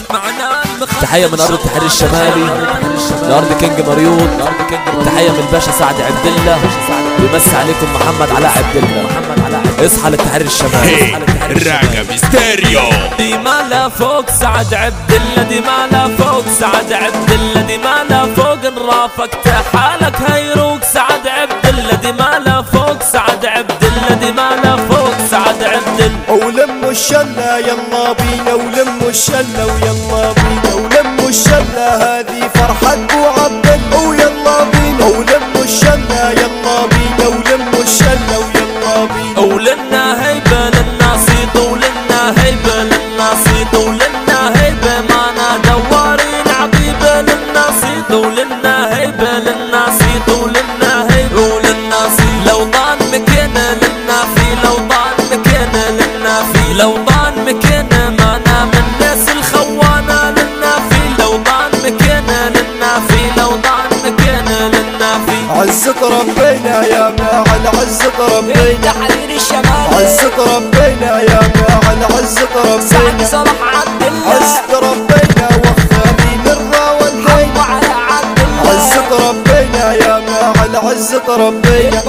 تحية من أرض التحرير الشمالي لأرض كينج مريوط. تحية من الباشا سعد عبد الله، بيمسي عليكم محمد علاء عبد الله. اصحى للتحرير الشمالي. الراجب ستيريو. دي مالا فوق سعد عبد الله، دي مالا فوق سعد عبد الله، دي مالا فوق ان رافقت حالك هيروق سعد عبد الله، دي مالا فوق سعد عبد الله، دي مالا فوق سعد عبد الله. ولموا الشلة يلا بينا، ولموا الشلة ويلا بينا، ولموا الشلة هذه فرحة ابو عبد الله ويلا بينا، ولموا الشلة يلا بينا، ولموا الشلة ويلا بينا. ولنا هيبة للناصيد، ولنا هيبة للناصيد، ولنا هيبة معنا دوارين عبيبة للناصيد، ولنا هيبة للناصيد، ولنا هيبة وللناصيد. لو ضان مكينة للنافي، لو ضان مكينة للنافي، لو ضان مكينة معنا من الناس الخوانة للنافي، لو ضان مكينة للنافي، لو ضان مكينة للنافي. عزت ربينا يا معل، عزت ربينا التحرير الشمالي، عزت ربينا يا معل، عزت ربينا سعد صلاح عبد الله، عزت ربينا وخالي نرضى والحين وعلى عبد الله، عزت ربينا يا معل، عزت ربينا.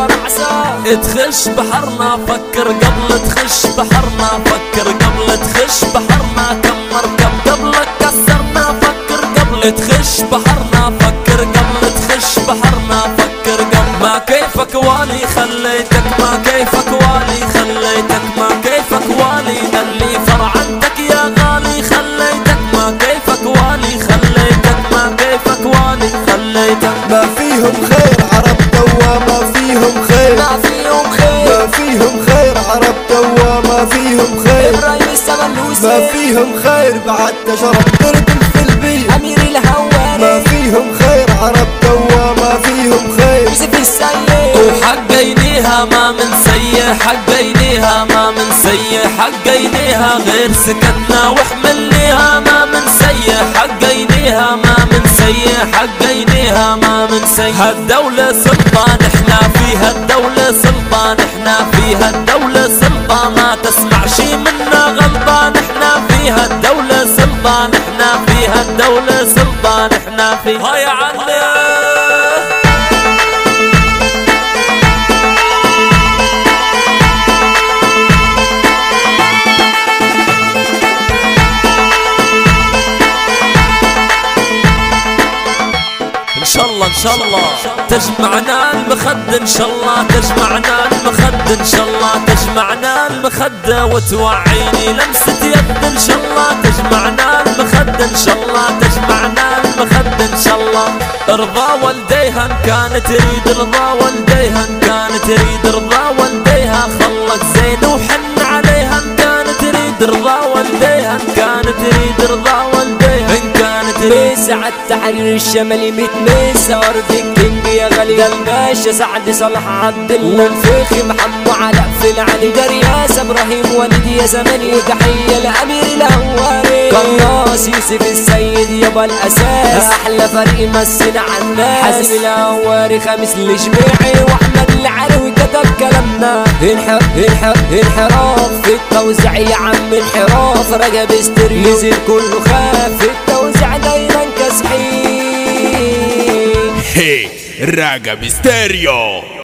تخش بحرنا فكر قبل تخش بحرنا، فكر قبل تخش بحرنا، كم مركب قبلك كسرنا، فكر قبل تخش بحرنا، فكر قبل تخش بحرنا، فكر قبل. ما كيفك والي خليتك، ما كيفك والي خليتك، ما كيفك والي اللي فرعنتك يا غالي خليتك، ما كيفك والي خليتك، ما كيفك والي خليتك. ما فيهم خير عرب توا، ما فيهم خير، ما فيهم خير، ما فيهم خير عرب توا، ما فيهم خير، الرئيس ملوسي، ما فيهم خير بعد تشرب تردم في البيت، أمير الهواري، ما فيهم خير عرب توا، ما فيهم خير، يوسف السيد. وحقينيها ما من سيء، حقينيها ما من سيء، حقينيها غير سكتنا وحملنيها ما من سيء، حقينيها ما من سيء، حقينيها ما من سيء. هالدولة سلطان احنا فيها، الدولة سلطان احنا فيها، الدولة سلطان ما تسمع شي منا غلطان احنا فيها، الدولة سلطان احنا فيها، الدولة سلطان احنا فيها. يا علي ان شاء الله ان شاء الله تجمعنا المخدة، ان شاء الله تجمعنا المخدة، ان شاء الله تجمعنا المخدة وتوعيني لمسة يد، ان شاء الله تجمعنا المخدة، ان شاء الله تجمعنا المخدة، ان شاء الله. رضا والديها ان كانت تريد، رضا والديها ان كانت تريد، رضا والديها خلك زين وحن عليها ان كانت تريد، رضا والديها ان كانت تريد، رضا والديها ان كانت تريد. ميسة التحرير الشمالي، 100 ميسة أرض الكينج يا غالي، الباشا سعد صلاح عبد الله، والفخر محمد علاء في العلي، درياس ابراهيم وليد يا زمني، وتحية لأمير الهواري، قناص يوسف السيد يابا الأساس، أحلى فريق مثل عالناس، حازم الهواري، خامس الجميعي، وأحمد العلوي كتب كلامنا. انحراف في التوزيع يا عم، انحراف رجب ستيريو، نزل كله خاف في التوزيع دايما كاسحين. الراجب ستيريو.